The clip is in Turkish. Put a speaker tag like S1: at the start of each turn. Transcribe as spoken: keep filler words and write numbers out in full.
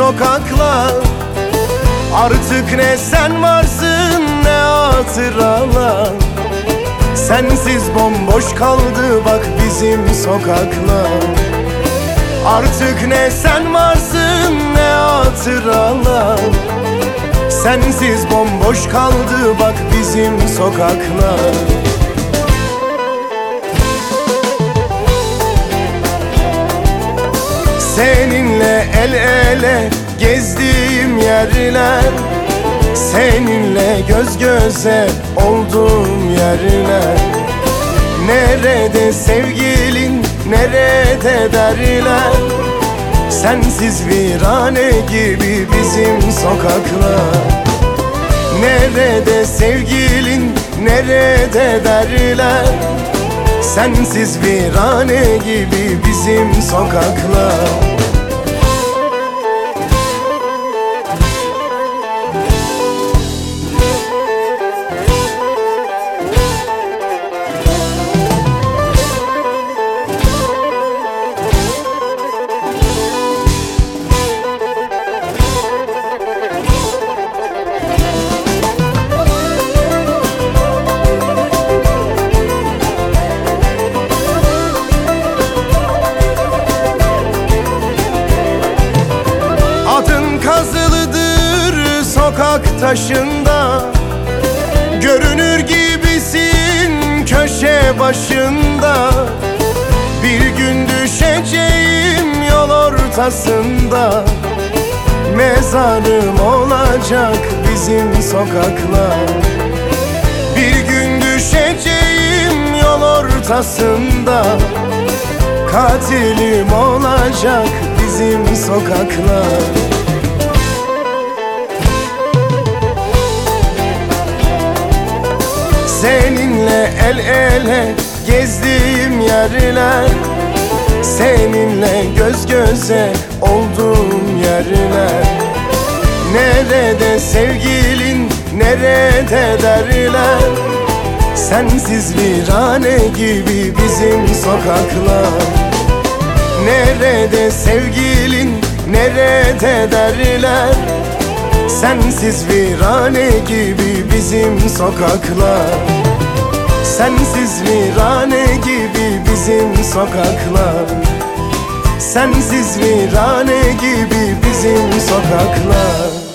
S1: sokaklar. Artık ne sen varsın ne hatıralar. Sensiz bomboş kaldı bak bizim sokaklar. Artık ne sen varsın ne hatıralar. Sensiz bomboş kaldı bak bizim sokaklar. Seninle el ele gezdiğim yerler, seninle göz göze olduğum yerler. Nerede sevgilin, nerede derler. Sensiz virane gibi bizim sokaklar. Nerede sevgilin, nerede derler. Sensiz virane gibi bizim sokaklar. Kazılıdır sokak taşında, görünür gibisin köşe başında. Bir gün düşeceğim yol ortasında, mezarım olacak bizim sokaklar. Bir gün düşeceğim yol ortasında, katilim olacak bizim sokaklar. Seninle el ele gezdiğim yerler, seninle göz göze olduğum yerler. Nerede sevgilin, nerede derler. Sensiz virane gibi bizim sokaklar. Nerede sevgilin, nerede derler. Sensiz virane gibi bizim sokaklar. Sensiz virane gibi bizim sokaklar. Sensiz virane gibi bizim sokaklar.